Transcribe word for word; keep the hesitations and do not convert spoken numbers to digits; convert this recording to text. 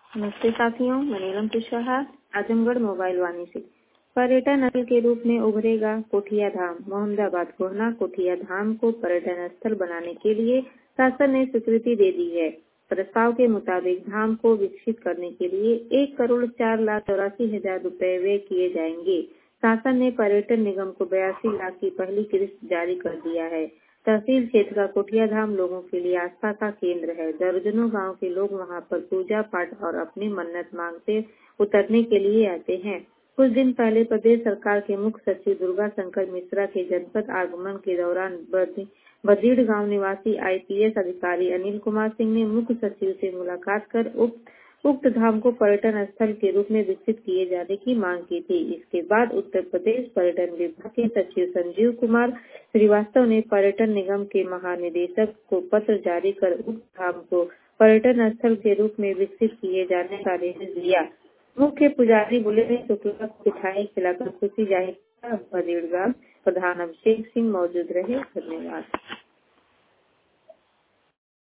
नमस्ते साथियों, मैं नीलम कुशवाहा, आजमगढ़ मोबाइल वाणी से। पर्यटन स्थल के रूप में उभरेगा कोठिया धाम। मोहम्मदाबाद कोहना कोठिया धाम को पर्यटन स्थल बनाने के लिए शासन ने स्वीकृति दे दी है। प्रस्ताव के मुताबिक धाम को विकसित करने के लिए एक करोड़ चार लाख चौरासी हजार रूपए व्यय किए जाएंगे। शासन ने पर्यटन निगम को बयासी लाख की पहली किस्त जारी कर दिया है। तहसील क्षेत्र का कोठिया धाम लोगों के लिए आस्था का केंद्र है। दर्जनों गांव के लोग वहां पर पूजा पाठ और अपनी मन्नत मांगते उतरने के लिए आते हैं। कुछ दिन पहले प्रदेश सरकार के मुख्य सचिव दुर्गा शंकर मिश्रा के जनपद आगमन के दौरान बदीड़ गांव निवासी आई पी एस अधिकारी अनिल कुमार सिंह ने मुख्य सचिव से मुलाकात कर उक्त उक्त धाम को पर्यटन स्थल के रूप में विकसित किए जाने की मांग की थी। इसके बाद उत्तर प्रदेश पर्यटन विभाग के सचिव संजीव कुमार श्रीवास्तव ने पर्यटन निगम के महानिदेशक को पत्र जारी कर उक्त धाम को पर्यटन स्थल के रूप में विकसित किए जाने का निर्देश दिया। मुख्य पुजारी बुलेन शुक्ला को मिठाई खिलाकर खुशी जाहिर बदीड़ गांव प्रधान अभिषेक सिंह मौजूद रहे। धन्यवाद।